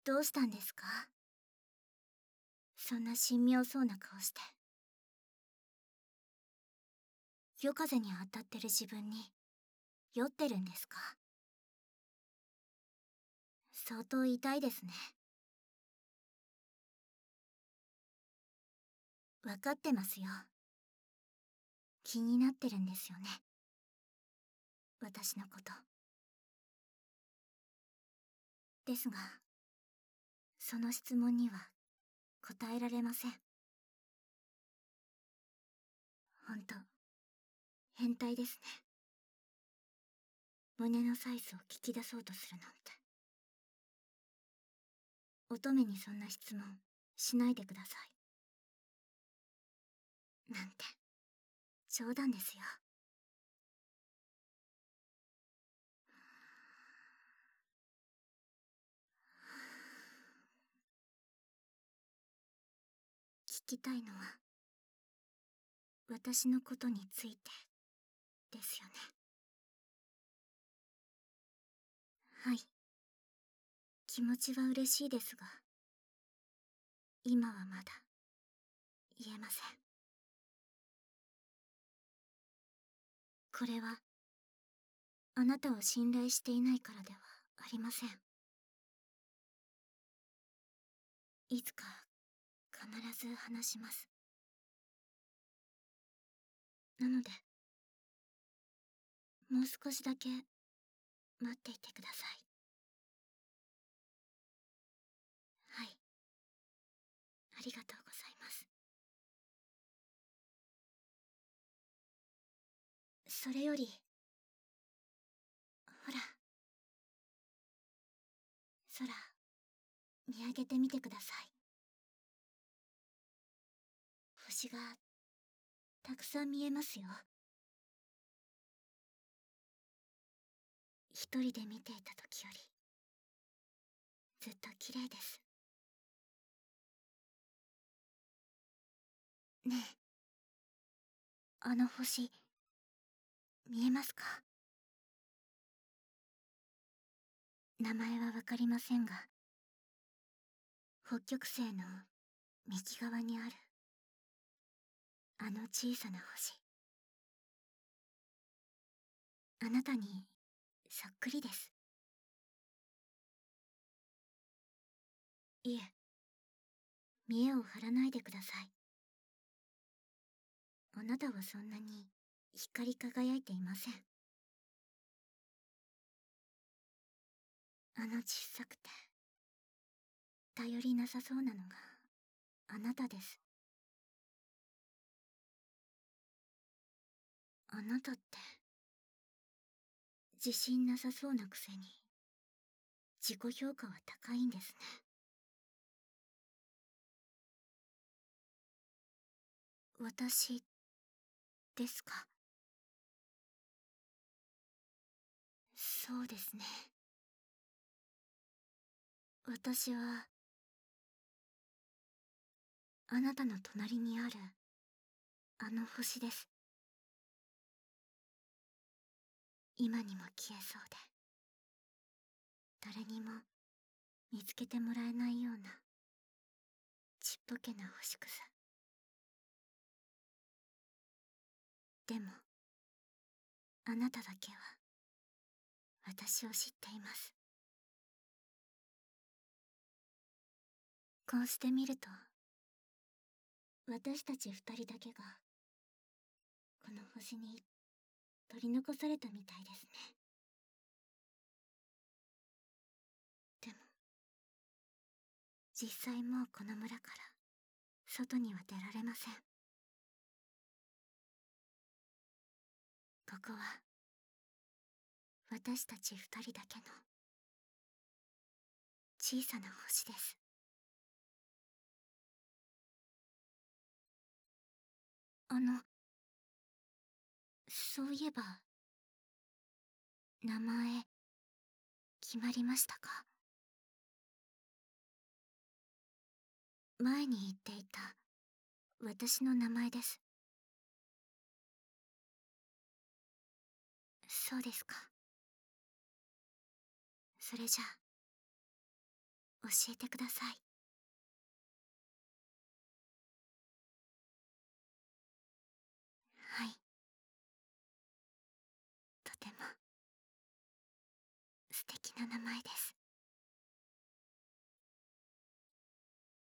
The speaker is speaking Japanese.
どうしたんですか？そんな神妙そうな顔して。夜風に当たってる自分に酔ってるんですか？相当痛いですね。わかってますよ。気になってるんですよね、私のこと。ですが、その質問には答えられません。ほんと、変態ですね。胸のサイズを聞き出そうとするなんて。乙女にそんな質問しないでください。なんて、冗談ですよ。聞きたいのは、私のことについて、ですよね。はい。気持ちは嬉しいですが、今はまだ、言えません。これは、あなたを信頼していないからではありません。いつか、必ず話します。なので、もう少しだけ、待っていてください。はい。ありがとうございます。それより、ほら、空、見上げてみてください。星が、たくさん見えますよ。一人で見ていた時より、ずっと綺麗です。ねえ、あの星、見えますか？名前はわかりませんが、北極星の右側にある、あの小さな星。あなたに、そっくりです。いえ、見栄を張らないでください。あなたはそんなに、光り輝いていません。あの小さくて、頼りなさそうなのが、あなたです。あなたって、自信なさそうなくせに、自己評価は高いんですね。私、ですか？そうですね。私は、あなたの隣にある、あの星です。今にも消えそうで、誰にも見つけてもらえないような、ちっぽけな星屑。でも、あなただけは、私を知っています。こうして見ると、私たち二人だけが、この星に取り残されたみたいですね。でも、実際もうこの村から外には出られません。ここは私たち二人だけの小さな星です。そういえば、名前決まりましたか？前に言っていた私の名前です。そうですか。それじゃあ、 教えてください。はい。とても素敵な名前です。